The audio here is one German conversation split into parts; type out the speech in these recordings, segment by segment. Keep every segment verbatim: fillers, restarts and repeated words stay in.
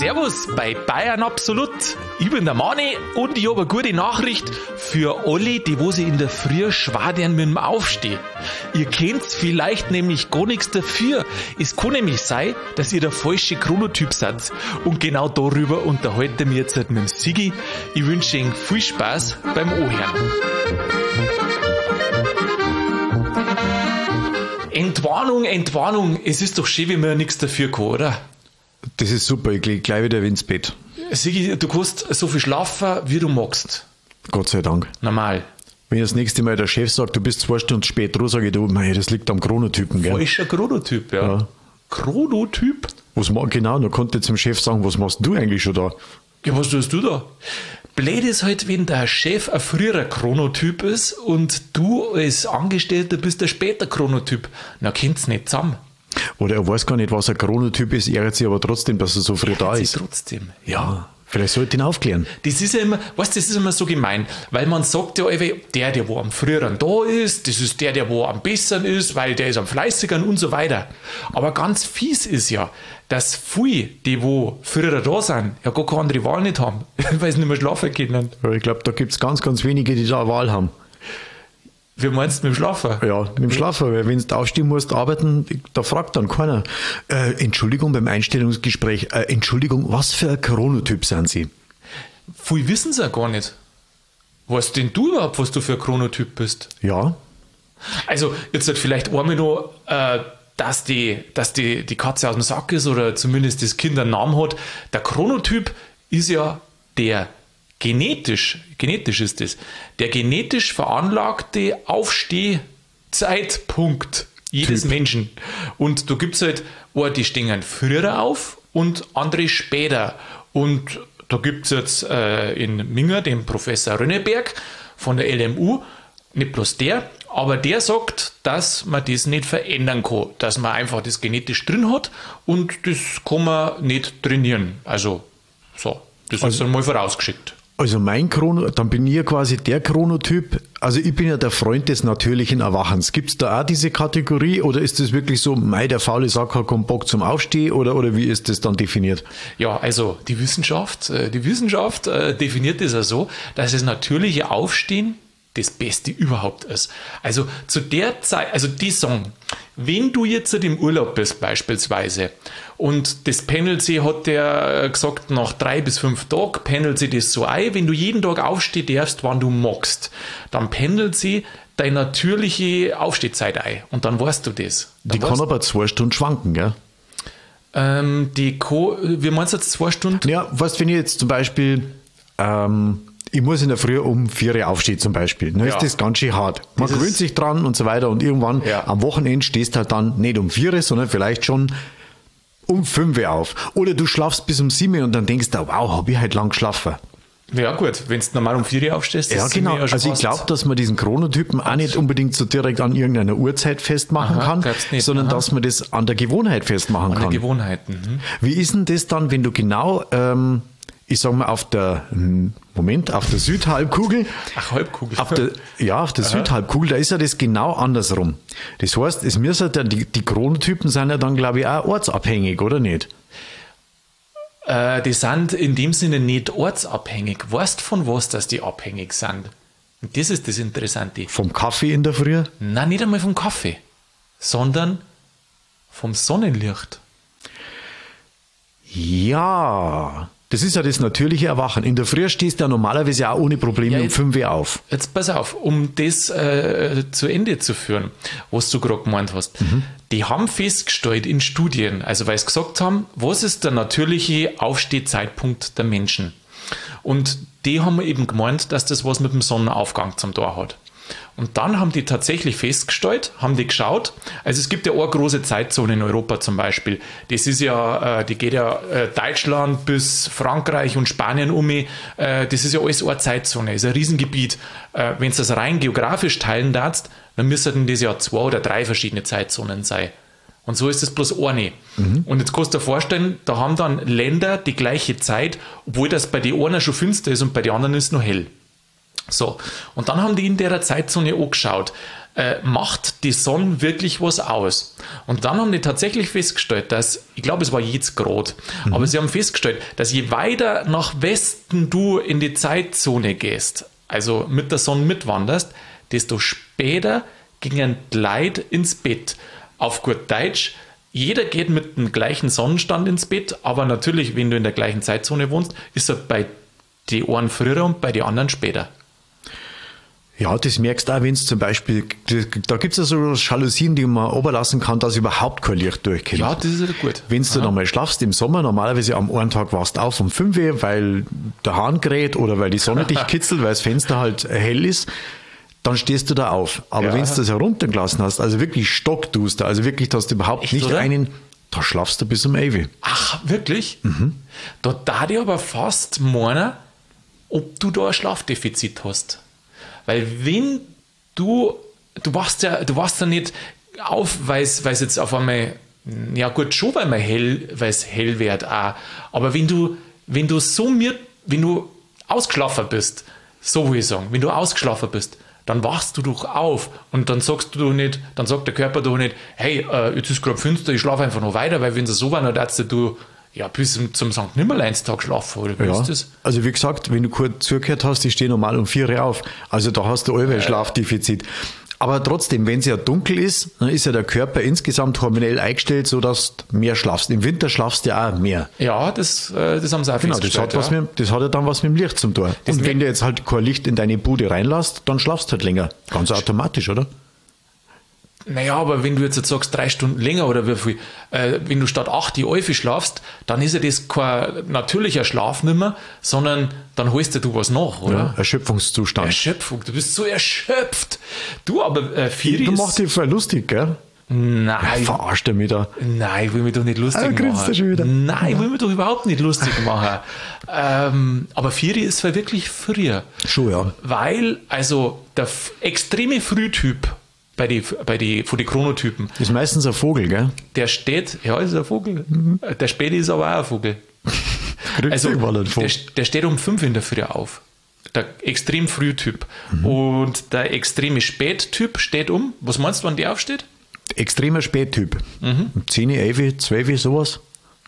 Servus bei Bayern Absolut. Ich bin der Mani und ich habe eine gute Nachricht für alle, die wo sie in der Früh schwadern mit dem Aufstehen. Ihr kennt's vielleicht nämlich gar nichts dafür. Es kann nämlich sein, dass ihr der falsche Chronotyp seid. Und genau darüber unterhalten wir jetzt mit dem Sigi. Ich wünsche Ihnen viel Spaß beim Ohren. Entwarnung, Entwarnung. Es ist doch schön, wenn man nichts dafür kann, oder? Das ist super, ich gehe gleich wieder ins Bett. Sigi, du kannst so viel schlafen, wie du magst. Gott sei Dank. Normal. Wenn das nächste Mal der Chef sagt, du bist zwei Stunden spät dran, sage ich, du, mei, das liegt am Chronotypen, gell? Falscher Chronotyp, ja. Ja. Chronotyp? Was ma- genau, dann konnte ich zum Chef sagen, was machst du eigentlich schon da? Ja, was tust du da? Blöd ist halt, wenn der Chef ein früherer Chronotyp ist und du als Angestellter bist der später Chronotyp. Na, kommt's nicht zusammen. Oder er weiß gar nicht, was ein Chronotyp ist, ärgert sich aber trotzdem, dass er so früh da Sie ist. trotzdem. Ja, vielleicht sollte ich ihn aufklären. Das ist ja immer, weißt du, das ist immer so gemein, weil man sagt ja alle, der, der wo am früheren da ist, das ist der, der wo am besseren ist, weil der ist am fleißigeren und so weiter. Aber ganz fies ist ja, dass viele, die wo früher da sind, ja gar keine andere Wahl nicht haben, weil sie nicht mehr schlafen können. Weil ich glaube, da gibt es ganz, ganz wenige, die da eine Wahl haben. Wie meinst du mit dem Schlafen? Ja, mit dem Schlafen, weil wenn du aufstehen musst, arbeiten, da fragt dann keiner. Äh, Entschuldigung beim Einstellungsgespräch, äh, Entschuldigung, was für ein Chronotyp sind Sie? Viele wissen es ja gar nicht. Weißt denn du überhaupt, was du für ein Chronotyp bist? Ja, Also, jetzt halt vielleicht einmal noch, äh, dass, die, dass die, die Katze aus dem Sack ist oder zumindest das Kind einen Namen hat. Der Chronotyp ist ja der genetisch, genetisch ist das, der genetisch veranlagte Aufstehzeitpunkt jedes Typ. Menschen. Und da gibt es halt, oh, die stehen früher auf und andere später. Und da gibt es jetzt äh, in Minger den Professor Rönneberg von der L M U, nicht bloß der, aber der sagt, dass man das nicht verändern kann, dass man einfach das genetisch drin hat und das kann man nicht trainieren. Also, so, das ist dann mal vorausgeschickt. also mein Chrono, dann bin ich ja quasi der Chronotyp, also ich bin ja der Freund des natürlichen Erwachens. Gibt es da auch diese Kategorie oder ist das wirklich so, mei, der faule Sack hat keinen Bock zum Aufstehen oder, oder wie ist das dann definiert? Ja, also die Wissenschaft, äh, die Wissenschaft äh, definiert das ja so, dass das natürliche Aufstehen das Beste überhaupt ist. Also zu der Zeit, also die sagen, wenn du jetzt im Urlaub bist beispielsweise und das pendelt sich, hat der gesagt, nach drei bis fünf Tagen pendelt sich das so ein, wenn du jeden Tag aufstehen darfst, wann du magst, dann pendelt sie deine natürliche Aufstehzeit ein und dann weißt du das. Dann Die kann weißt, aber zwei Stunden schwanken, gell? ähm, die Co- wie meinst du jetzt zwei Stunden? Ja, weißt du, wenn ich jetzt zum Beispiel, ähm, ich muss in der Früh um vier Uhr aufstehen zum Beispiel, dann Ja. ist das ganz schön hart. Man Das gewöhnt ist- sich dran und so weiter und irgendwann Ja. am Wochenende stehst du halt dann nicht um vier Uhr, sondern vielleicht schon um fünf Uhr auf. Oder du schlafst bis um sieben Uhr und dann denkst du, wow, habe ich halt lang geschlafen. Ja gut, wenn du normal um vier Uhr aufstehst, Ja, das genau. sind wir ja schon Also ich fast- glaube, dass man diesen Chronotypen auch nicht unbedingt so direkt an irgendeiner Uhrzeit festmachen Aha, kann, glaubst nicht. sondern Aha. dass man das an der Gewohnheit festmachen an kann. die Gewohnheiten. Mhm. Wie ist denn das dann, wenn du genau, ähm, ich sag mal, auf der, hm, Moment, auf der Südhalbkugel, Ach, Halbkugel. auf der, ja, auf der Südhalbkugel, da ist ja das genau andersrum. Das heißt, es müssen ja, die, die Chronotypen sind ja dann, glaube ich, auch ortsabhängig, oder nicht? Äh, die sind in dem Sinne nicht ortsabhängig. Weißt von was, dass die abhängig sind? Und das ist das Interessante. Vom Kaffee in der Früh? Nein, nicht einmal vom Kaffee, sondern vom Sonnenlicht. Ja, das ist ja das natürliche Erwachen. In der Früh stehst du ja normalerweise auch ohne Probleme Ja, um jetzt- fünf Uhr auf. Jetzt pass auf, um das äh, zu Ende zu führen, was du gerade gemeint hast. Mhm. Die haben festgestellt in Studien, also weil sie gesagt haben, was ist der natürliche Aufstehzeitpunkt der Menschen? Und die haben eben gemeint, dass das was mit dem Sonnenaufgang zum Tor hat. Und dann haben die tatsächlich festgestellt, haben die geschaut, also es gibt ja eine große Zeitzone in Europa zum Beispiel, das ist ja, äh, die geht ja äh, Deutschland bis Frankreich und Spanien um, äh, das ist ja alles eine Zeitzone, ist ein Riesengebiet. Äh, wenn du das rein geografisch teilen darfst, dann müssten das ja zwei oder drei verschiedene Zeitzonen sein. Und so ist es bloß eine. Mhm. Und jetzt kannst du dir vorstellen, da haben dann Länder die gleiche Zeit, obwohl das bei den einen schon finster ist und bei den anderen ist noch hell. So, und dann haben die in der Zeitzone angeschaut, äh, macht die Sonne wirklich was aus? Und dann haben die tatsächlich festgestellt, dass, ich glaube, es war jetzt Grad, mhm. aber sie haben festgestellt, dass je weiter nach Westen du in die Zeitzone gehst, also mit der Sonne mitwanderst, desto später gingen die Leute ins Bett. Auf gut Deutsch, jeder geht mit dem gleichen Sonnenstand ins Bett, aber natürlich, wenn du in der gleichen Zeitzone wohnst, ist er bei den einen früher und bei den anderen später. Ja, das merkst du auch, wenn es zum Beispiel, da gibt es ja so Jalousien, die man oberlassen kann, dass überhaupt kein Licht durchkommt. Ja, das ist ja gut. Wenn du dann mal schlafst im Sommer, normalerweise am einen Tag wachst du auf um fünf Uhr, weil der Hahn kräht oder weil die Sonne dich kitzelt, weil das Fenster halt hell ist, dann stehst du da auf. Aber ja. wenn du das heruntergelassen hast, also wirklich stockduster, also wirklich, dass du überhaupt Echt, nicht oder? einen, da schlafst du bis um elf. Ach, wirklich? Mhm. Da darf ich aber fast meinen, ob du da ein Schlafdefizit hast. Weil wenn du, du wachst ja, du wachst ja nicht auf, weil es jetzt auf einmal, ja gut, schon weil man hell, weil es hell wird auch, aber wenn du, wenn du so mir, wenn du ausgeschlafen bist, so will ich sagen, wenn du ausgeschlafen bist, dann wachst du doch auf und dann sagst du doch nicht, dann sagt der Körper doch nicht, hey, äh, jetzt ist gerade finster, ich schlafe einfach noch weiter, weil wenn es so war, dann darfst du ja, bis zum Sankt Nimmerleinstag schlafen, oder wie ja. ist das? Also wie gesagt, wenn du kurz zugehört hast, ich stehe normal um vier Uhr auf. Also da hast du allweil äh. Schlafdefizit. Aber trotzdem, wenn es ja dunkel ist, dann ist ja der Körper insgesamt hormonell eingestellt, sodass du mehr schlafst. Im Winter schlafst du ja auch mehr. Ja, das, das haben sie auch genau, festgestellt. Das hat, ja. was mit, das hat ja dann was mit dem Licht zum tun. Das Und wenn du jetzt halt kein Licht in deine Bude reinlässt, dann schlafst du halt länger. Ganz automatisch, oder? Naja, aber wenn du jetzt sagst, drei Stunden länger oder wie viel, äh, wenn du statt acht die Elfe schlafst, dann ist ja das kein natürlicher Schlaf nicht mehr, sondern dann holst du was nach, oder? Ja, Erschöpfungszustand. Erschöpfung, du bist so erschöpft. Du, aber äh, Firi Du machst dich voll lustig, gell? Nein. Ja, verarscht er mich da. Nein, ich will mich doch nicht lustig ah, machen. Du schon wieder. Nein, ich will mich doch überhaupt nicht lustig machen. ähm, aber Firi ist zwar wirklich früher. Schon, ja. Weil, also, der f- extreme Frühtyp bei die, bei die, von den Chronotypen. Ist meistens ein Vogel, gell? Der steht, ja, ist ein Vogel. Mhm. Der Späti ist aber auch ein Vogel. also, der, der steht um fünf in der Früh auf. Der extrem Frühtyp. Mhm. Und der extreme Spättyp steht um, was meinst du, wann der aufsteht? Extremer Spättyp. Mhm. Um zehn, elf, zwölf, sowas?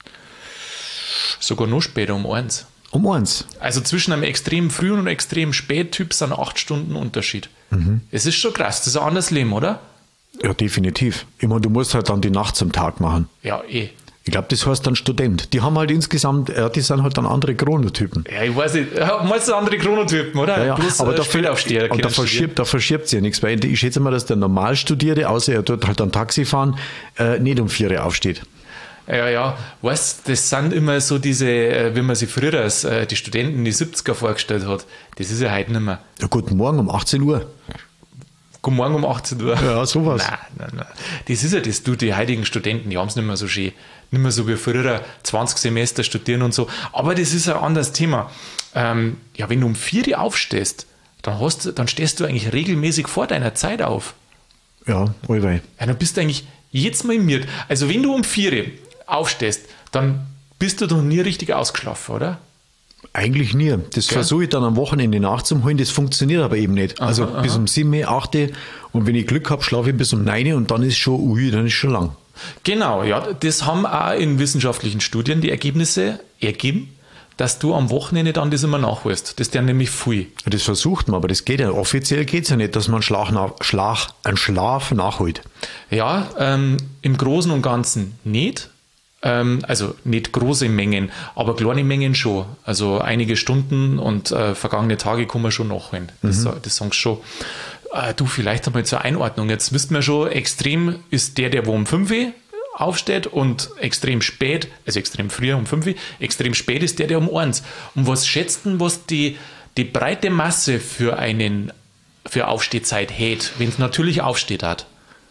Sogar noch später, um eins. Um eins? Also zwischen einem extrem frühen und einem extrem Spättyp sind acht Stunden Unterschied. Mhm. Es ist schon krass, das ist ein anderes Leben, oder? Ja, definitiv. Ich meine, du musst halt dann die Nacht zum Tag machen. Ja, eh. Ich glaube, das heißt dann Student. Die haben halt insgesamt, ja, die sind halt dann andere Chronotypen. Ja, ich weiß nicht, meinst du andere Chronotypen, oder? Ja, ja. Plus, aber äh, da, Spätaufsteher, und da verschiebt da verschiebt sich ja nichts, weil ich schätze mal, dass der Normalstudierte, außer er dort halt dann Taxi fahren, äh, nicht um vier Uhr aufsteht. Ja, ja, weißt, das sind immer so diese, wie man sich früher als äh, die Studenten in die siebziger vorgestellt hat. Das ist ja heute nicht mehr. Ja, guten Morgen um achtzehn Uhr. Guten Morgen um achtzehn Uhr. Ja, sowas. Nein, nein, nein. Das ist ja das, du, die heutigen Studenten, die haben es nicht mehr so schön. Nicht mehr so wie früher, zwanzig Semester studieren und so. Aber das ist ein anderes Thema. Ähm, ja, wenn du um vier Uhr aufstehst, dann, hast, dann stehst du eigentlich regelmäßig vor deiner Zeit auf. Ja, allweil. Ja, dann bist du eigentlich jetzt mal im Miert. Also wenn du um vier Uhr aufstehst, dann bist du doch nie richtig ausgeschlafen, oder? Eigentlich nie. Das okay. versuche ich dann am Wochenende nachzuholen, das funktioniert aber eben nicht. Aha, also aha. bis um sieben, acht und wenn ich Glück habe, schlafe ich bis um neun und dann ist schon, ui, dann ist schon lang. Genau, ja, das haben auch in wissenschaftlichen Studien die Ergebnisse ergeben, dass du am Wochenende dann das immer nachholst. Das ist ja nämlich viel. Das versucht man, aber das geht ja. Offiziell geht es ja nicht, dass man Schlaf, nach, Schlaf, einen Schlaf nachholt. Ja, ähm, im Großen und Ganzen nicht. Also nicht große Mengen, aber kleine Mengen schon. Also einige Stunden und äh, vergangene Tage kann man schon nachholen. Das, mhm. das sagst schon. Äh, du, vielleicht einmal zur Einordnung. Jetzt wissen wir schon, extrem ist der, der wo um fünf Uhr aufsteht und extrem spät, also extrem früh um fünf Uhr, extrem spät ist der, der um eins. Und was schätzt denn, was die, die breite Masse für einen für Aufstehzeit hält, wenn es natürlich aufsteht hat?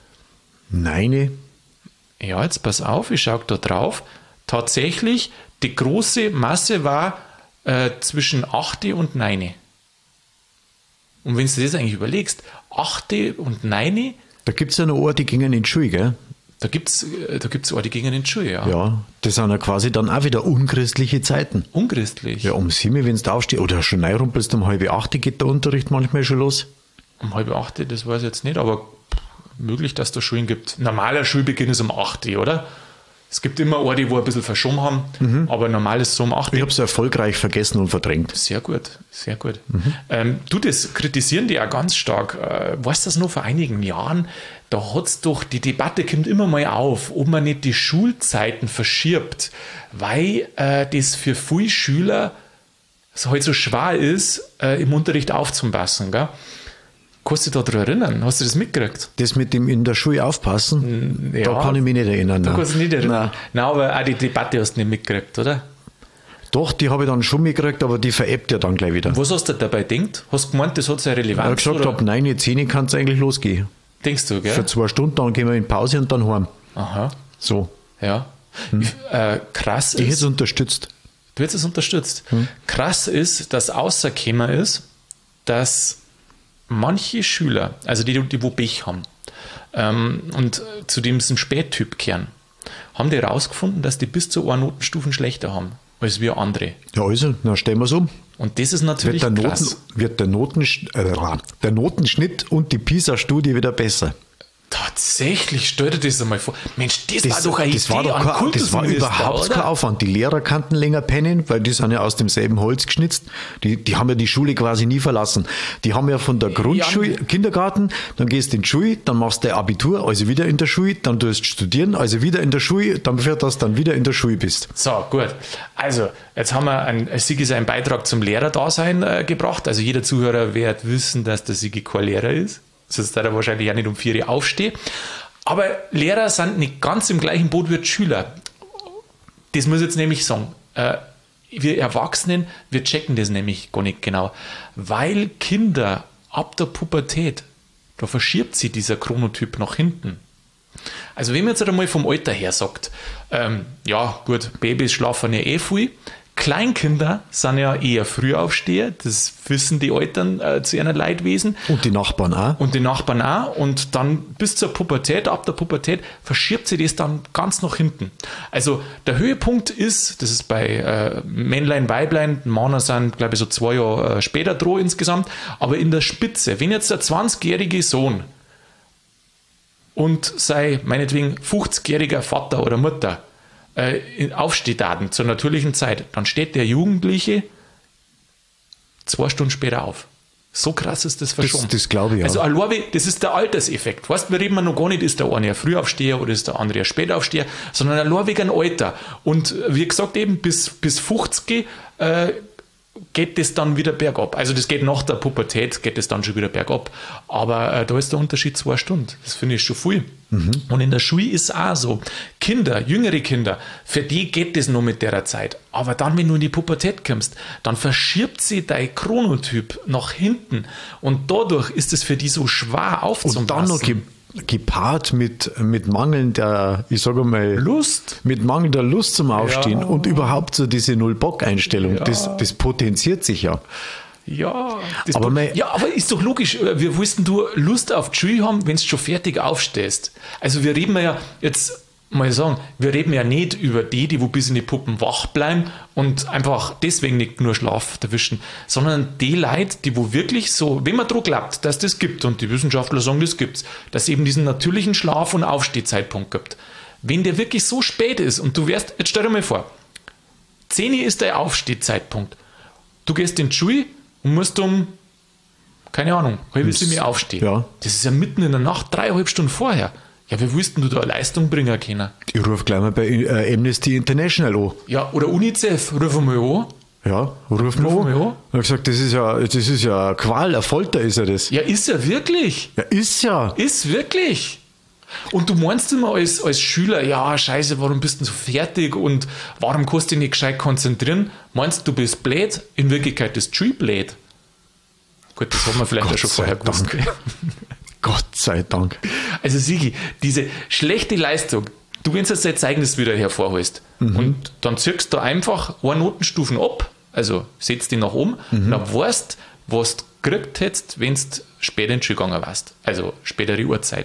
Nein. Ja, jetzt pass auf, ich schaue da drauf. Tatsächlich, die große Masse war äh, zwischen acht und neun. Und wenn du dir das eigentlich überlegst, acht und neun. Da gibt es ja noch Orte, die gingen in die Schule, gell? Da gibt es da gibt's Orte, die gingen in die Schule, ja. Ja, das sind ja quasi dann auch wieder unchristliche Zeiten. Unchristlich? Ja, um sieben, wenn du aufstehst, oder schon reinrumpelst, um halb acht geht der Unterricht manchmal schon los. Um halb acht, das weiß ich jetzt nicht, aber möglich, dass es Schulen gibt. Normaler Schulbeginn ist um acht Uhr, oder? Es gibt immer Orte, wo ein bisschen verschoben haben, mhm. aber normal ist es so um acht Uhr. Ich habe es erfolgreich vergessen und verdrängt. Sehr gut, sehr gut. Mhm. Ähm, du, das kritisieren die ja ganz stark. Äh, weißt du das noch vor einigen Jahren? Da hat es doch, die Debatte kommt immer mal auf, ob man nicht die Schulzeiten verschiebt, weil äh, das für viele Schüler es halt so schwer ist, äh, im Unterricht aufzupassen, gell? Kannst du dich daran erinnern? Hast du das mitgekriegt? Das mit dem in der Schule aufpassen? Ja, da kann ich mich nicht erinnern. Da kannst du dich nicht erinnern. Nein. Nein, aber auch die Debatte hast du nicht mitgekriegt, oder? Doch, die habe ich dann schon mitgekriegt, aber die veräppt ja dann gleich wieder. Was hast du dabei gedacht? Hast du gemeint, das hat seine Relevanz? Ich habe gesagt, ab neun, zehn kann es eigentlich losgehen. Denkst du, gell? Für zwei Stunden, dann gehen wir in Pause und dann heim. Aha. So. Ja. Hm. Ich, äh, krass ich ist... hätte es unterstützt. Du hättest es unterstützt. Hm. Krass ist, dass außerkämmer ist, dass manche Schüler, also die, die wo Pech haben, ähm, und zu dem sie ein Spättyp kehren, haben die herausgefunden, dass die bis zu einer Notenstufen schlechter haben als wir andere. Ja, also, dann stellen wir es um. Und das ist natürlich wird der krass. Noten, wird der, Notensch äh, der Notenschnitt und die PISA-Studie wieder besser. Tatsächlich, stell dir das einmal vor. Mensch, das, das war doch eine das Idee war doch an kein, Das war überhaupt oder? kein Aufwand. Die Lehrer kannten länger pennen, weil die sind ja aus demselben Holz geschnitzt. Die, die haben ja die Schule quasi nie verlassen. Die haben ja von der Grundschule, ja. Kindergarten, dann gehst du in die Schule, dann machst du Abitur, also wieder in der Schule, dann tust du studieren, also wieder in der Schule, dann führt das dann wieder in der Schule bist. So, gut. Also, jetzt haben wir einen, Sigi seinen Beitrag zum Lehrerdasein äh, gebracht. Also jeder Zuhörer wird wissen, dass der Sigi kein Lehrer ist. Sonst wird er wahrscheinlich auch nicht um vier Uhr aufstehen. Aber Lehrer sind nicht ganz im gleichen Boot wie die Schüler. Das muss ich jetzt nämlich sagen. Äh, wir Erwachsenen, wir checken das nämlich gar nicht genau. Weil Kinder ab der Pubertät, da verschiebt sich dieser Chronotyp nach hinten. Also wenn man jetzt einmal vom Alter her sagt, ähm, ja gut, Babys schlafen ja eh viel, Kleinkinder sind ja eher Frühaufsteher, das wissen die Eltern äh, zu ihren Leidwesen. Und die Nachbarn auch. Und die Nachbarn auch. Und dann bis zur Pubertät, ab der Pubertät, verschiebt sich das dann ganz nach hinten. Also der Höhepunkt ist, das ist bei äh, Männlein, Weiblein, Männer sind, glaube ich, so zwei Jahre äh, später dran insgesamt, aber in der Spitze, wenn jetzt der zwanzigjährige Sohn und sei meinetwegen fünfzigjähriger Vater oder Mutter äh, Aufstehdaten zur natürlichen Zeit, dann steht der Jugendliche zwei Stunden später auf. So krass ist das verschoben. Das, das glaube ich ja. Also allein, das ist der Alterseffekt. Weißt, wir reden noch gar nicht, ist der eine ein Frühaufsteher oder ist der andere ein Spätaufsteher, sondern allein wegen Alter. Und wie gesagt, eben bis, bis fünfzig äh, geht das dann wieder bergab. Also das geht nach der Pubertät, geht das dann schon wieder bergab. Aber äh, da ist der Unterschied zwei Stunden. Das finde ich schon viel. Mhm. Und in der Schule ist es auch so. Kinder, jüngere Kinder, für die geht das nur mit der Zeit. Aber dann, wenn du in die Pubertät kommst, dann verschiebt sich dein Chronotyp nach hinten. Und dadurch ist es für die so schwer aufzupassen. Und dann noch ge gepaart mit, mit mangelnder, ich sage mal, Lust. Mit mangelnder Lust zum Aufstehen. Ja. Und überhaupt so diese Null-Bock-Einstellung, ja. das, das potenziert sich ja. Ja, das aber, mein, ja, aber ist doch logisch. Wir wussten, du Lust auf die Schule haben, wenn du schon fertig aufstehst. Also wir reden ja jetzt, mal sagen, wir reden ja nicht über die, die wo bis in die Puppen wach bleiben und einfach deswegen nicht nur Schlaf erwischen, sondern die Leute, die wo wirklich so, wenn man dran glaubt, dass das gibt, und die Wissenschaftler sagen, das gibt's, dass es eben diesen natürlichen Schlaf- und Aufstehzeitpunkt gibt. Wenn der wirklich so spät ist und du wärst, jetzt stell dir mal vor, zehn Uhr ist der Aufstehzeitpunkt. Du gehst in die Schule und musst um, keine Ahnung, halbe Stunde aufstehen. Ja. Das ist ja mitten in der Nacht, dreieinhalb Stunden vorher. Ja, wie willst du da eine Leistung bringen können? Ich rufe gleich mal bei äh, Amnesty International an. Ja, oder UNICEF, ruf mal an. Ja, ruf mal an. Ich habe gesagt, das ist ja, das ist ja eine Qual, eine Folter ist ja das. Ja, ist ja wirklich. Ja, ist ja. Ist wirklich. Und du meinst immer als, als Schüler, ja, scheiße, warum bist du so fertig und warum kannst du dich nicht gescheit konzentrieren? Meinst du, du bist blöd? In Wirklichkeit ist Schule blöd. Gut, das haben wir vielleicht Gott auch schon vorher gewusst. Gott sei Dank. Also Sigi, diese schlechte Leistung, du wenn du jetzt dein Zeugnis wieder hervorholst mhm. und dann zirkst du einfach eine Notenstufen ab, also setzt die nach oben, mhm. dann weißt du, was du gekriegt hättest, wenn du später in die Schule gegangen warst. Also spätere Uhrzeit.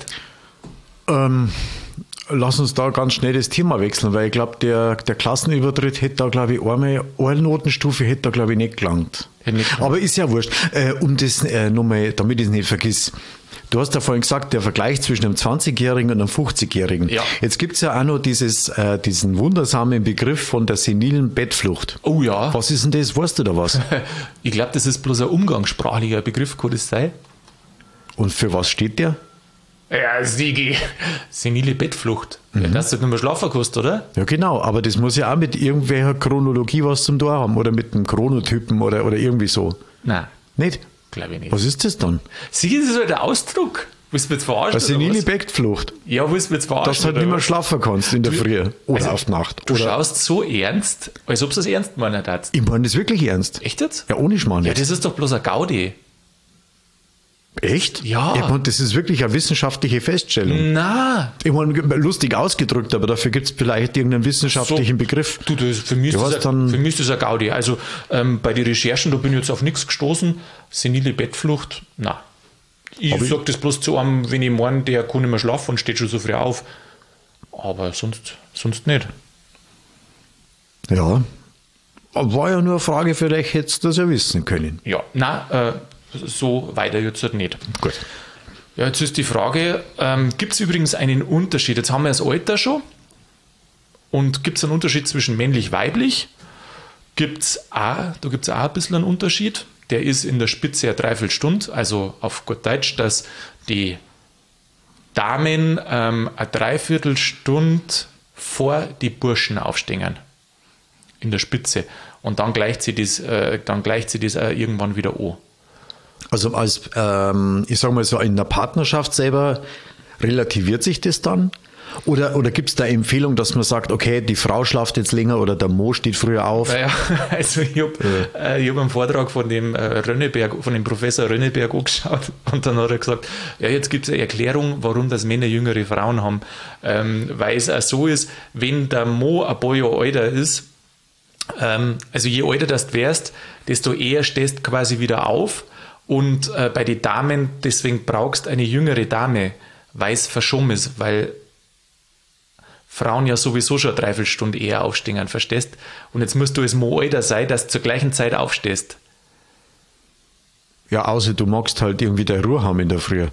Ähm, lass uns da ganz schnell das Thema wechseln, weil ich glaube, der, der Klassenübertritt hätte da, glaube ich, einmal, eine Notenstufe hätte da, glaube ich, nicht gelangt. Nicht Aber ist ja wurscht. Äh, um das äh, nochmal, damit ich es nicht vergiss. Du hast ja vorhin gesagt, der Vergleich zwischen einem zwanzigjährigen und einem fünfzigjährigen. Ja. Jetzt gibt es ja auch noch dieses, äh, diesen wundersamen Begriff von der senilen Bettflucht. Oh ja. Was ist denn das? Weißt du da was? Ich glaube, das ist bloß ein umgangssprachlicher Begriff, kann das sein? Und für was steht der? Ja, Sigi. Senile Bettflucht. Mhm. Ja, dass du nicht mehr schlafen kannst, oder? Ja, genau. Aber das muss ja auch mit irgendwelcher Chronologie was zum Tor haben. Oder mit einem Chronotypen oder, oder irgendwie so. Nein. Nicht? Glaube ich nicht. Was ist das dann? Sigi, das ist halt der Ausdruck. Willst du mich jetzt verarschen? Eine senile Bettflucht. Ja, willst du mich jetzt verarschen? Dass du halt nicht mehr schlafen kannst in der Du- Früh oder also, auf die Nacht. Du Oder schaust so ernst, als ob du es ernst meinen hättest. ich meine das wirklich ernst. Echt jetzt? Ja, ohne Schmarrn Ja, nicht. das ist doch bloß ein Gaudi. Echt? Ja. Ich meine, das ist wirklich eine wissenschaftliche Feststellung. Na, Ich meine, lustig ausgedrückt, aber dafür gibt es vielleicht irgendeinen wissenschaftlichen Begriff. du, das, für, mich ist Ja, das was ein, dann- für mich ist das ein Gaudi. Also ähm, bei den Recherchen, da bin ich jetzt auf nichts gestoßen. Senile Bettflucht, na. Ich Aber ich- sage das bloß zu einem, wenn ich meine, der kann nicht mehr schlafen und steht schon so früh auf. Aber sonst, sonst nicht. Ja. Aber war ja nur eine Frage, vielleicht hättest du das ja wissen können. Ja, na, äh, so weiter jetzt halt nicht. Gut. Ja, jetzt ist die Frage, ähm, gibt es übrigens einen Unterschied? Jetzt haben wir das Alter schon. Und gibt es einen Unterschied zwischen männlich-weiblich? Gibt's auch, da gibt es auch ein bisschen einen Unterschied. Der ist in der Spitze eine Dreiviertelstunde, also auf gut Deutsch, dass die Damen ähm, eine Dreiviertelstunde vor die Burschen aufstehen. In der Spitze. Und dann gleicht sie das, äh, dann gleicht sie das äh, irgendwann wieder an. Also als, ähm, ich sage mal so, in der Partnerschaft selber relativiert sich das dann? Oder, oder gibt es da Empfehlung, dass man sagt, okay, die Frau schlaft jetzt länger oder der Mo steht früher auf? Naja, also ich habe äh, ich hab einen Vortrag von dem äh, Rönneberg, von dem Professor Rönneberg angeschaut und dann hat er gesagt, ja, jetzt gibt es eine Erklärung, warum das Männer jüngere Frauen haben. Ähm, weil es auch so ist, wenn der Mo ein paar Jahre älter ist, ähm, also je älter das du wärst, desto eher stehst du quasi wieder auf und äh, bei den Damen, deswegen brauchst du eine jüngere Dame, weil es verschoben ist, weil Frauen ja sowieso schon eine Dreiviertelstunde eher aufstehen, verstehst? Und jetzt musst du als Mo älter sein, dass du zur gleichen Zeit aufstehst. Ja, außer du magst halt irgendwie der Ruhe haben in der Früh.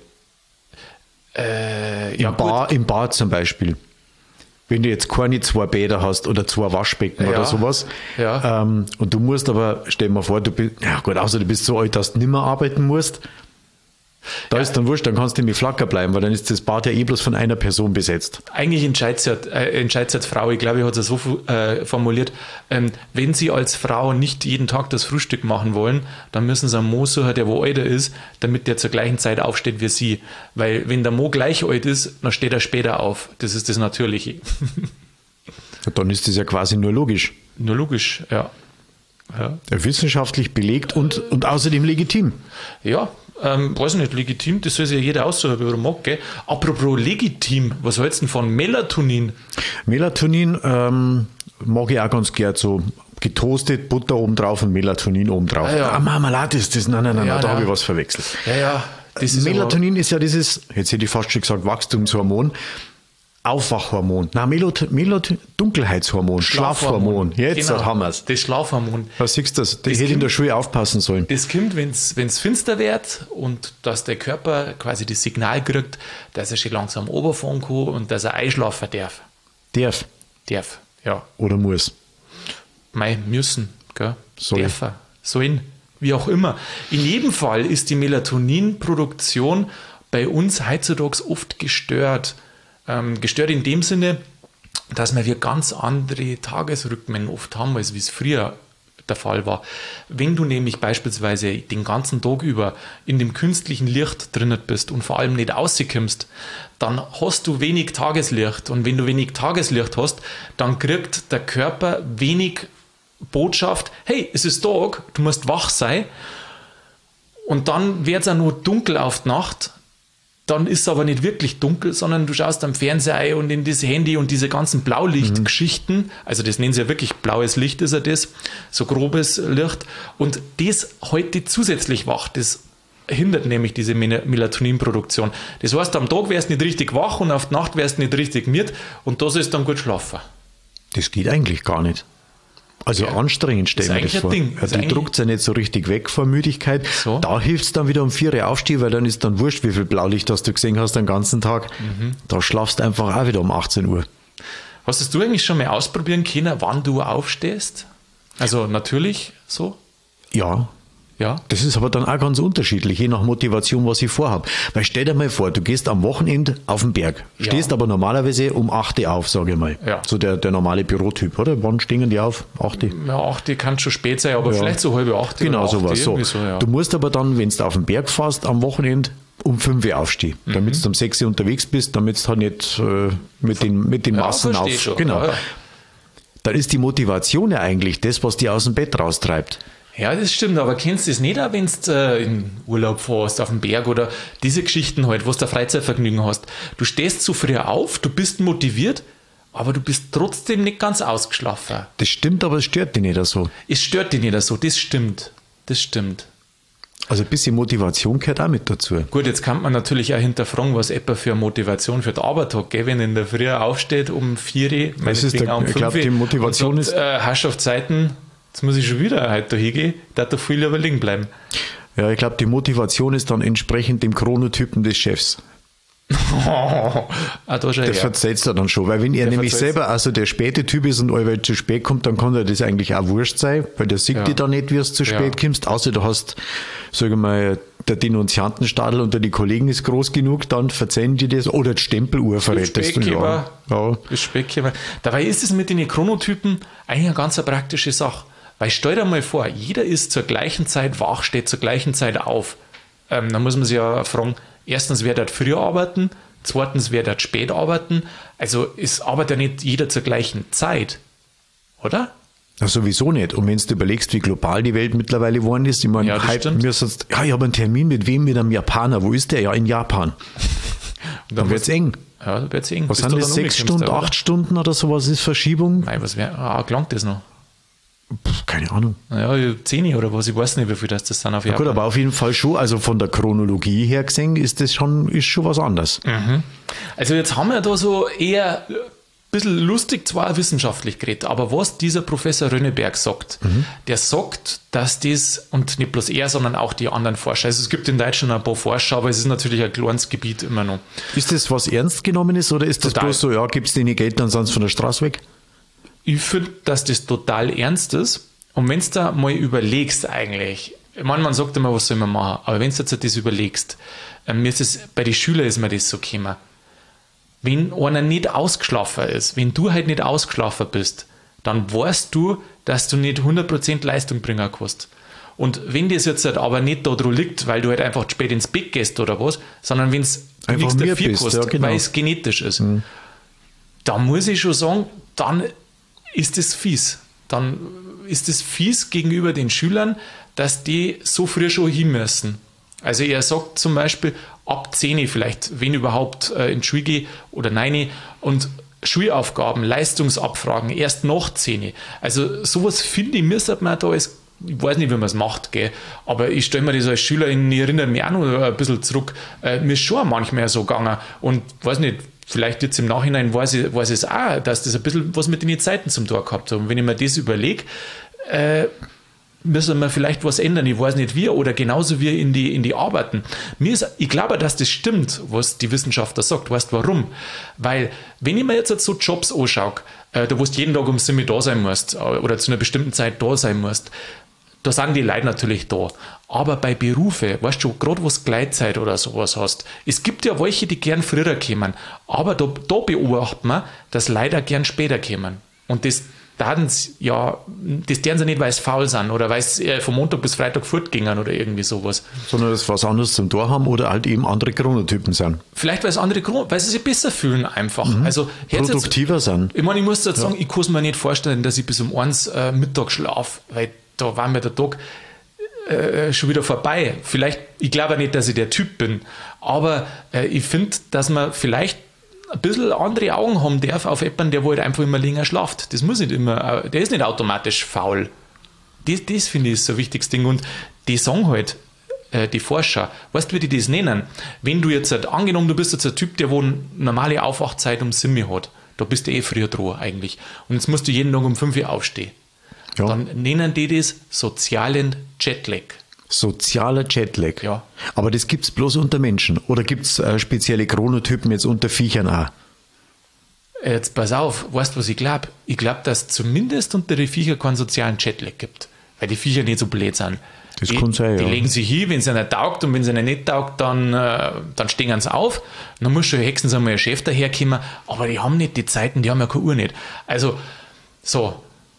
Äh, Im, ja, Bar, Im Bad zum Beispiel. Wenn du jetzt keine zwei Bäder hast oder zwei Waschbecken Ja. oder sowas. Ja. Ähm, und du musst aber, stell dir mal vor, du bist, ja gut, außer du bist so alt, dass du nicht mehr arbeiten musst. Da ist dann wurscht, dann kannst du mit Flacker bleiben, weil dann ist das Bad ja eh bloß von einer Person besetzt. Eigentlich entscheidet sie halt, äh, entscheidet sie als Frau, ich glaube, ich habe es so äh, formuliert, ähm, wenn sie als Frau nicht jeden Tag das Frühstück machen wollen, dann müssen sie einen Mo suchen, der wo älter ist, damit der zur gleichen Zeit aufsteht wie sie. Weil wenn der Mo gleich alt ist, dann steht er später auf. Das ist das Natürliche. Und dann ist das ja quasi nur logisch. Nur logisch, ja. Ja, Ja, wissenschaftlich belegt und, und außerdem legitim. ja ähm, weiß nicht, legitim, das soll sich ja jeder aussuchen, wie er mag, gell? Apropos legitim, was hältst du denn von Melatonin? Melatonin ähm, mag ich auch ganz gern, so getoastet, Butter oben drauf und Melatonin oben drauf. Ah, ja. Ah, Marmelade ist das, nein, nein, nein, Ja, da ja. habe ich was verwechselt. Ja, ja, das ist Melatonin ist ja dieses, jetzt hätte ich fast schon gesagt, Wachstumshormon, Aufwachhormon, nein, Melot Melot Dunkelheitshormon, Schlafhormon. Jetzt genau, haben wir es. Das Schlafhormon. Was siehst du das? Ich Das hätte in Kind- der Schule aufpassen sollen. Das kommt, wenn es finster wird und dass der Körper quasi das Signal kriegt, dass er schon langsam runterfahren kann und dass er einschlafen darf. Darf Darf, ja. oder muss. Mei, müssen, gell? Soll. Dürfen, sollen, wie auch immer. In jedem Fall ist die Melatoninproduktion bei uns heutzutage oft gestört. Ähm, gestört in dem Sinne, dass wir ganz andere Tagesrhythmen oft haben, als wie es früher der Fall war. Wenn du nämlich beispielsweise den ganzen Tag über in dem künstlichen Licht drinnen bist und vor allem nicht rauskommst, dann hast du wenig Tageslicht. Und wenn du wenig Tageslicht hast, dann kriegt der Körper wenig Botschaft, hey, es ist Tag, du musst wach sein. Und dann wird es auch nur dunkel auf die Nacht. Dann ist es aber nicht wirklich dunkel, sondern du schaust am Fernseher ein und in das Handy und diese ganzen Blaulichtgeschichten, also das nennen sie ja wirklich blaues Licht, ist ja das, so grobes Licht. Und das heute zusätzlich wach, das hindert nämlich diese Mel- Melatoninproduktion. Das heißt, am Tag wärst du nicht richtig wach und auf die Nacht wärst du nicht richtig müde und da sollst du dann gut schlafen. Das geht eigentlich gar nicht. Also Ja. anstrengend, stell Ist mir eigentlich das vor. ein Ding. Ja, Ist die eigentlich- druckt ja nicht so richtig weg vor Müdigkeit. So. Da hilft es dann wieder um vier Uhr aufstehen, weil dann ist dann wurscht, wie viel Blaulicht hast du gesehen hast den ganzen Tag. Mhm. Da schlafst du einfach auch wieder um achtzehn Uhr. Hast du eigentlich schon mal ausprobieren können, wann du aufstehst? Also natürlich so? Ja, Ja. das ist aber dann auch ganz unterschiedlich, je nach Motivation, was ich vorhabe. Weil stell dir mal vor, du gehst am Wochenende auf den Berg, Ja. stehst aber normalerweise um acht Uhr auf, sage ich mal. Ja. So der, der normale Bürotyp, oder? Wann stehen die auf? acht Uhr? Ja, acht Uhr kann schon spät sein, aber Ja. vielleicht so halbe acht Uhr. Genau, oder acht Uhr, sowas. So. irgendwie so, ja. Du musst aber dann, wenn du auf den Berg fährst, am Wochenende um fünf Uhr aufstehen, Mhm. damit du um sechs Uhr unterwegs bist, damit du halt nicht äh, mit den, mit den Ja, Massen versteh auf. schon. Genau. Ja, ja. Dann ist die Motivation ja eigentlich das, was dich aus dem Bett raustreibt. Ja, das stimmt, aber kennst du das nicht auch, wenn du äh, in Urlaub fährst, auf dem Berg oder diese Geschichten halt, wo du Freizeitvergnügen hast. Du stehst zu früh auf, du bist motiviert, aber du bist trotzdem nicht ganz ausgeschlafen. Das stimmt, aber es stört dich nicht so. Es stört dich nicht so, das stimmt. Das stimmt. Also ein bisschen Motivation gehört auch mit dazu. Gut, jetzt kann man natürlich auch hinterfragen, was etwa für eine Motivation für den Arbeit hat, gell? Wenn in der Früh aufsteht um vier Uhr, Was ist meinetwegen der- auch um ich glaub, fünf Uhr die Motivation und sagt, ist- äh, Herrschaftszeiten, jetzt muss ich schon wieder heute da hingehen, da doch viel lieber liegen bleiben. Ja, ich glaube, die Motivation ist dann entsprechend dem Chronotypen des Chefs. ah, da schon Das her. verzeiht er dann schon, weil wenn er Der nämlich verzählt's. selber also der späte Typ ist und allweil zu spät kommt, dann kann er das eigentlich auch wurscht sein, weil der sieht Ja. dich dann nicht, wie es zu Ja. spät kommst, außer du hast, sage ich mal, der Denunziantenstadel unter die Kollegen ist groß genug, dann verzeihen die das, oder die Stempeluhr verrätest du. Spätgeber. Ja. Ja. Das Speckkämmer. Dabei ist es mit den Chronotypen eigentlich eine ganz eine praktische Sache. Weil stell dir mal vor, jeder ist zur gleichen Zeit wach, steht zur gleichen Zeit auf. Ähm, da muss man sich ja fragen, erstens, wer dort früh arbeiten, zweitens, wer dort spät arbeiten. Also es arbeitet ja nicht jeder zur gleichen Zeit, oder? Ja, sowieso nicht. Und wenn du überlegst, wie global die Welt mittlerweile geworden ist, ich meine, Ja, das heute stimmt. mir sonst, ja, ich habe einen Termin mit wem? Mit einem Japaner. Wo ist der? Ja, in Japan. Und Dann wird's eng. Ja, dann wird's eng. Was Bis sind du das? dann Sechs umkommst, Stunden, oder? acht Stunden oder sowas ist Verschiebung? Nein, was wäre, ah, gelangt das noch? Pff, keine Ahnung. Naja, zehn oder was, ich weiß nicht, wie viel das, das sind auf Ja, gut, aber auf jeden Fall schon, also von der Chronologie her gesehen, ist das schon, ist schon was anderes. Also jetzt haben wir da so eher ein bisschen lustig zwar wissenschaftlich geredet, aber was dieser Professor Rönneberg sagt, der sagt, dass das, und nicht bloß er, sondern auch die anderen Forscher, also es gibt in Deutschland ein paar Forscher, aber es ist natürlich ein kleines Gebiet immer noch. Ist das was ernst genommen ist oder ist das Total. bloß so, ja, gibst denen Geld, dann sind sie von der Straße weg? Ich finde, dass das total ernst ist. Und wenn du da mal überlegst eigentlich, ich meine, man sagt immer, was soll man machen, aber wenn du jetzt das überlegst, äh, mir ist es, bei den Schülern ist mir das so gekommen, wenn einer nicht ausgeschlafen ist, wenn du halt nicht ausgeschlafen bist, dann weißt du, dass du nicht hundert Prozent Leistung bringen kannst. Und wenn das jetzt halt aber nicht da drin liegt, weil du halt einfach spät ins Bett gehst oder was, sondern wenn es Einfach nichts mir dafür bist, kostet, ja, genau. weil es genetisch ist, da muss ich schon sagen, dann ist es fies. Dann ist es fies gegenüber den Schülern, dass die so früh schon hin müssen. Also er sagt zum Beispiel, ab zehn vielleicht, wenn überhaupt äh, in die Schule gehe oder nein, und Schulaufgaben, Leistungsabfragen erst nach zehn. Also sowas finde ich, müsste man da als, ich weiß nicht, wie man es macht, gell, aber ich stelle mir das als Schüler in, ich erinnere mich auch noch ein bisschen zurück, äh, mir ist schon manchmal so gegangen und weiß nicht, vielleicht jetzt im Nachhinein weiß ich, weiß ich es auch, dass das ein bisschen was mit den Zeiten zum Tor gehabt hat. Und wenn ich mir das überlege, äh, müssen wir vielleicht was ändern. Ich weiß nicht wie, oder genauso wie in die, in die Arbeiten. Mir ist, ich glaube, dass das stimmt, was die Wissenschaftler sagt. Weißt du warum? Weil, wenn ich mir jetzt so Jobs anschaue, äh, da wo du jeden Tag um sieben da sein musst, äh, oder zu einer bestimmten Zeit da sein musst, da sind die Leute natürlich da. Aber bei Berufe, weißt du, gerade was Gleitzeit oder sowas hast, es gibt ja welche, die gern früher kommen. Aber da, da beobachtet man, dass Leute auch gern später kommen. Und das ja, das deren sie nicht, weil sie faul sind oder weil sie äh, von Montag bis Freitag fortgingen oder irgendwie sowas. Sondern dass sie was anderes zum Tor haben oder halt eben andere Chronotypen sind. Vielleicht, weil es andere Grund, weil sie sich besser fühlen einfach. Mhm. Also, produktiver jetzt, sind. Ich meine, ich muss jetzt Ja. sagen, ich kann es mir nicht vorstellen, dass ich bis um eins äh, Mittag schlafe, weil da war mir der Tag äh, schon wieder vorbei. Vielleicht, ich glaube nicht, dass ich der Typ bin, aber äh, ich finde, dass man vielleicht ein bisschen andere Augen haben darf auf jemanden, der wo halt einfach immer länger schlaft. Das muss nicht immer, der ist nicht automatisch faul. Das, das finde ich ist so ein wichtiges Ding. Und die sagen halt, äh, die Forscher, weißt du, wie die das nennen? Wenn du jetzt, halt, angenommen, du bist jetzt ein Typ, der wo eine normale Aufwachzeit um sieben hat, da bist du eh früher dran eigentlich. Und jetzt musst du jeden Tag um fünf Uhr aufstehen. Ja. dann nennen die das sozialen Jetlag. Sozialer Jetlag. Ja. Aber das gibt es bloß unter Menschen. Oder gibt es äh, spezielle Chronotypen jetzt unter Viechern auch? Jetzt pass auf, weißt du, was ich glaube? Ich glaube, dass es zumindest unter den Viechern keinen sozialen Jetlag gibt. Weil die Viecher nicht so blöd sind. Das die, kann sein, Die ja. legen sich hin, wenn es ihnen taugt, und wenn es ihnen nicht taugt, dann, äh, dann stehen sie auf. Dann muss schon höchstens einmal ein Chef daherkommen, aber die haben nicht die Zeiten, die haben ja keine Uhr nicht. Also, so,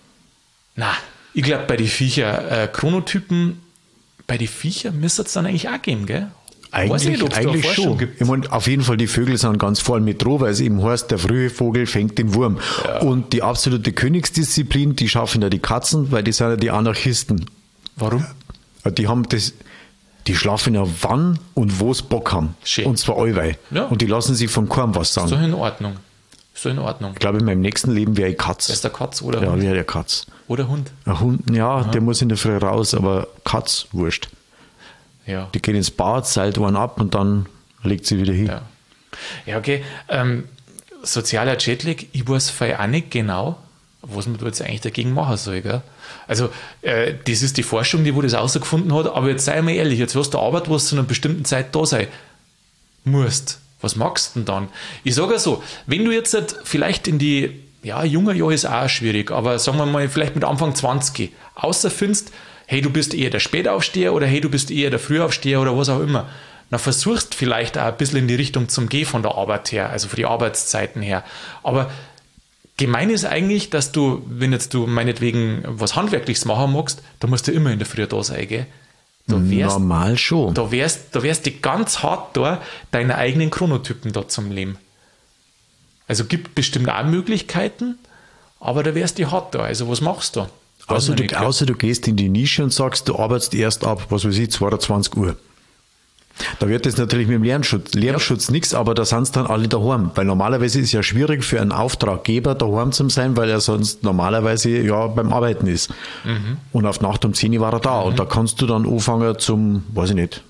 na, ich glaube, bei den Viecher, äh, Chronotypen, bei den Viecher müsste es dann eigentlich auch geben, gell? Weiß Eigentlich, nicht, ob's da eigentlich Forschung schon. gibt. Ich meine, auf jeden Fall, die Vögel sind ganz voll mit dran, weil es eben heißt, der frühe Vogel fängt den Wurm. Ja. Und die absolute Königsdisziplin, die schaffen ja die Katzen, weil die sind ja die Anarchisten. Warum? Die haben das, die schlafen ja wann und wo sie Bock haben. Schön. Und zwar allweil. Ja. Und die lassen sich von keinem was sagen. Ist doch in Ordnung. Ist doch in Ordnung. Ich glaube, in meinem nächsten Leben wäre ich Katz. Ist der Katz oder Ja, Hund? wäre der Katz. Oder Hund? Ein Hund, ja, der muss in der Früh raus, aber Katz, wurscht. Ja. Die geht ins Bad, seilt einen ab und dann legt sie wieder hin. Ja, ja okay. Ähm, sozialer Jetlag, ich weiß vorher auch nicht genau, was man da jetzt eigentlich dagegen machen soll. Gell? Also, äh, das ist die Forschung, die wo das herausgefunden hat, aber jetzt sei mal ehrlich, jetzt hast du Arbeit, wo du zu einer bestimmten Zeit da sein musst. Was magst du denn dann? Ich sage ja so, wenn du jetzt halt vielleicht in die, ja, junger Jahre ist auch schwierig, aber sagen wir mal, vielleicht mit Anfang zwanzig außer findest, hey, du bist eher der Spätaufsteher oder hey, du bist eher der Frühaufsteher oder was auch immer, dann versuchst vielleicht auch ein bisschen in die Richtung zum Gehen von der Arbeit her, also von den Arbeitszeiten her. Aber gemein ist eigentlich, dass du, wenn jetzt du meinetwegen was Handwerkliches machen magst, da musst du immer in der Früh da sein, gell? Da wärst, Normal schon. da wärst, da wärst du ganz hart da, deine eigenen Chronotypen da zum Leben. Also gibt bestimmt auch Möglichkeiten, aber da wärst du hart da. Also was machst du? Weiß Außer man du, nicht, gell? außer du gehst in die Nische und sagst, du arbeitest erst ab, was weiß ich, zweiundzwanzig Uhr. Da wird das natürlich mit dem Lärmschutz, Lärmschutz nichts, aber da sind dann alle daheim. Weil normalerweise ist es ja schwierig für einen Auftraggeber daheim zu sein, weil er sonst normalerweise ja beim Arbeiten ist. Mhm. Und auf Nacht um zehn Uhr war er da. Und da kannst du dann anfangen zum, weiß ich nicht,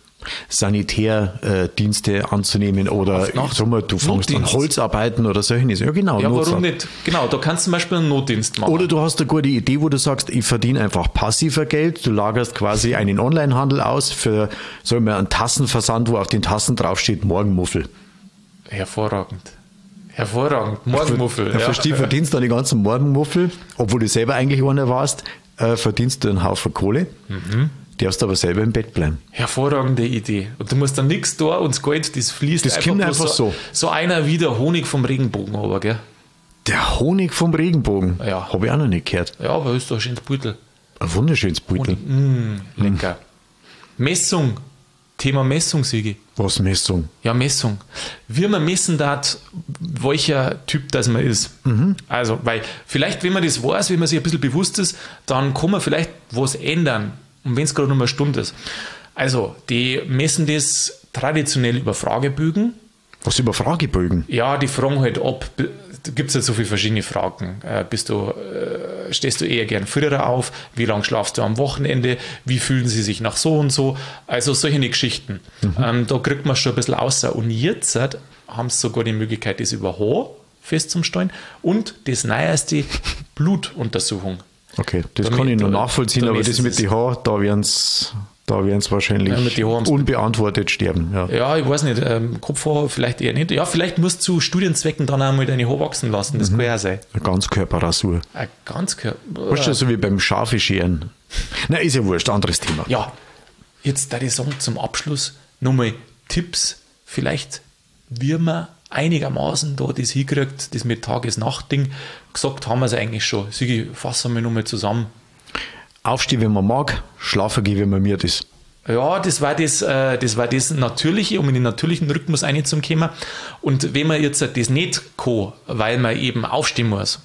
Sanitärdienste anzunehmen oder Auf Nacht? sag mal, du fängst an Notdienst? Holzarbeiten oder solches. Ja, genau. Ja, Notfall. warum nicht? Genau, da kannst du zum Beispiel einen Notdienst machen. Oder du hast eine gute Idee, wo du sagst, ich verdiene einfach passiver Geld. Du lagerst quasi einen Onlinehandel aus für, sagen wir, einen Tassenversand, wo auf den Tassen draufsteht Morgenmuffel. Hervorragend. Hervorragend. Morgenmuffel. Ja, versteh, verdienst dann die ganzen Morgenmuffel, obwohl du selber eigentlich einer warst, äh, verdienst du einen Haufen Kohle, Mhm. darfst aber selber im Bett bleiben. Hervorragende Idee. Und du musst dann nichts da und das Geld, das fließt Das kommt bloß einfach so. So einer wie der Honig vom Regenbogen, aber, gell? Der Honig vom Regenbogen, Ja. habe ich auch noch nicht gehört. Ja, aber ist doch ein schönes Beutel. Ein wunderschönes Beutel. Mm, lecker. Messung. Thema Messung, Sigi. Was Messung? Ja, Messung. Wie man messen darf, welcher Typ das man ist. Also, weil vielleicht, wenn man das weiß, wenn man sich ein bisschen bewusst ist, dann kann man vielleicht was ändern. Und wenn es gerade nur eine Stunde ist. Also, die messen das traditionell über Fragebögen. Was über Fragebögen? Ja, die fragen halt ab, da gibt es halt so viele verschiedene Fragen. Äh, bist du, äh, stehst du eher gern früher auf? Wie lange schlafst du am Wochenende? Wie fühlen sie sich nach so und so? Also solche Geschichten. Mhm. Ähm, da kriegt man schon ein bisschen außer. Und jetzt äh, haben sie sogar die Möglichkeit, das über Haar festzustellen und das neueste Blutuntersuchung. Okay, das Damit- kann ich noch da- nachvollziehen, da aber das messen mit sie den Haaren, da werden sie da werden's wahrscheinlich Ja, mit den Haaren- unbeantwortet sterben. Ja. Ja, ich weiß nicht, ähm, Kopfhaar vielleicht eher nicht. Ja, vielleicht musst du zu Studienzwecken dann einmal deine Haare wachsen lassen, das kann ja sein. Eine Ganzkörperrasur. Ein ganz Kör- Weißt du, so wie beim Schafe scheren. Na, ist ja wurscht, anderes Thema. Ja, jetzt da ich sagen zum Abschluss nochmal Tipps, vielleicht wie man einigermaßen da das hinkriegt, das mit Tages-Nacht-Ding. Gesagt haben wir es eigentlich schon. Sigi, fassen wir nochmal zusammen. Aufstehen, wenn man mag, schlafen gehen, wenn man müde ist. Ja, das war das, äh, das war das Natürliche, um in den natürlichen Rhythmus reinzukommen. Und wenn man jetzt das nicht kann, weil man eben aufstehen muss,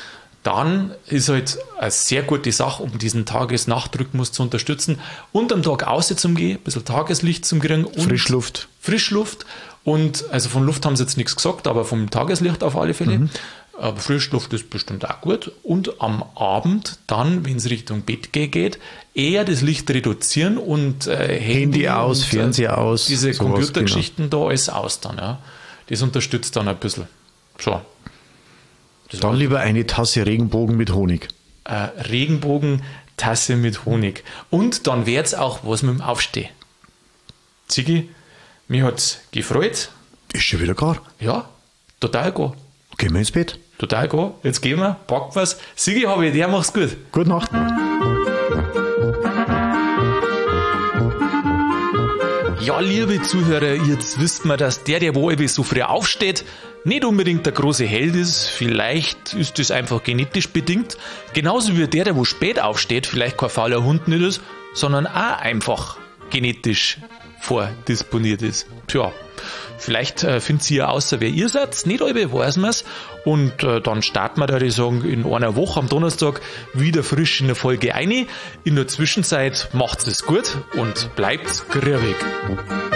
dann ist halt eine sehr gute Sache, um diesen Tages-Nacht-Rhythmus zu unterstützen und am Tag auszugehen, ein bisschen Tageslicht zu kriegen. Und Frischluft. Frischluft. Und also von Luft haben sie jetzt nichts gesagt, aber vom Tageslicht auf alle Fälle. Mhm. Aber Frischluft ist bestimmt auch gut. Und am Abend dann, wenn es Richtung Bett geht, eher das Licht reduzieren und äh, Handy, Handy aus, und, Fernseher aus, Diese sowas, Computergeschichten da alles aus dann. Ja. Das unterstützt dann ein bisschen. So. Das Dann war- lieber eine Tasse Regenbogen mit Honig. äh, Regenbogentasse mit Honig. Und dann wird's auch was mit dem Aufstehen. Ziggy, mich hat's gefreut. Ist schon wieder gar. Ja, total go. Gehen wir ins Bett. Total go. Jetzt gehen wir, packen wir's. Ziggy, hab ich, der macht's gut. Gute Nacht. Ja, liebe Zuhörer, jetzt wisst man, dass der, der wo so früh aufsteht, nicht unbedingt der große Held ist. Vielleicht ist das einfach genetisch bedingt. Genauso wie der, der wo spät aufsteht, vielleicht kein fauler Hund nicht ist, sondern auch einfach genetisch vordisponiert ist. Tja, vielleicht äh, findet ihr außer wer ihr seid, nicht alle weiß man's. Und äh, dann starten wir da, ich sagen, in einer Woche am Donnerstag wieder frisch in der Folge ein. In der Zwischenzeit macht's es gut und bleibt grübig.